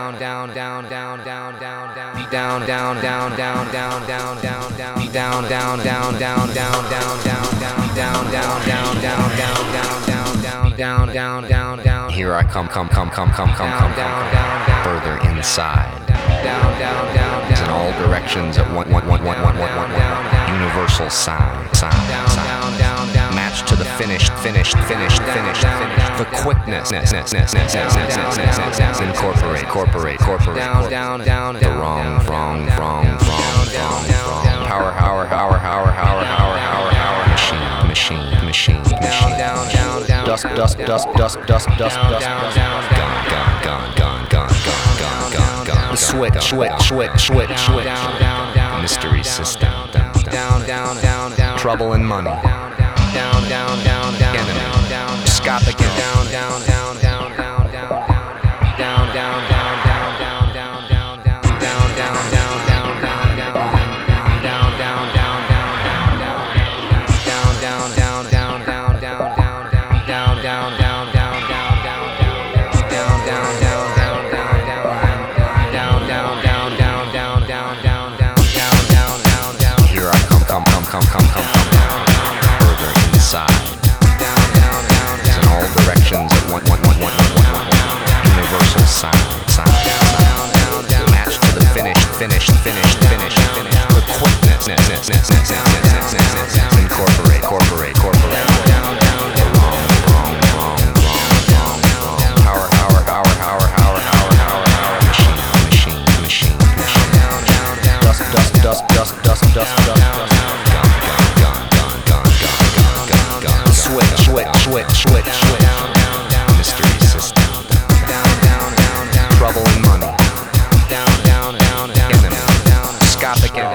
Here I come, further inside. In all directions at one. Universal sound. Match to the finished. The quickness. Incorporate. The wrong. Power. Machine. Dusk. Gun. Switch. Mystery system. Trouble and money. Enemy. Scott again. Further inside. In all directions at one. Universal sound. Match to the finished. The quickness. Incorporate. The wrong. Power. Machine. Dust. Switch. Mystery system. Trouble and money. Enemy. Scott again.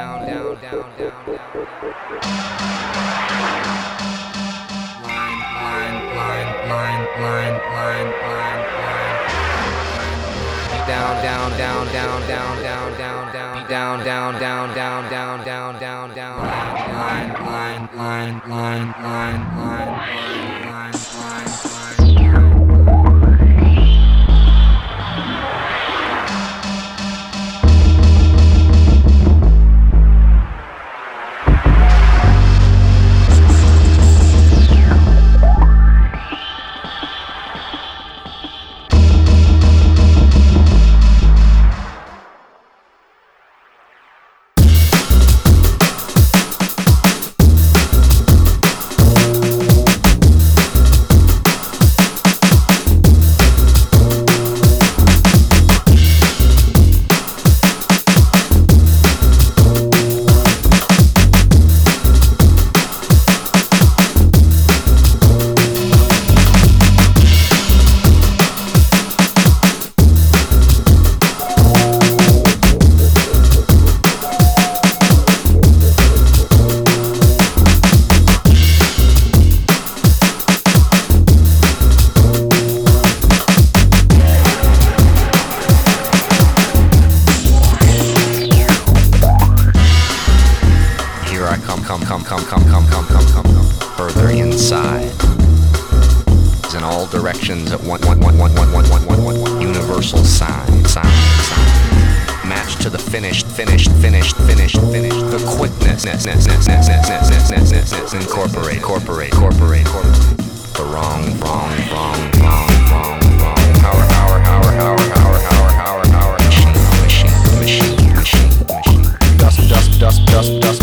Further inside. In all directions at one. Universal sound. Match to the finished. The quickness. Incorporate. The wrong. Power. Machine. Dust.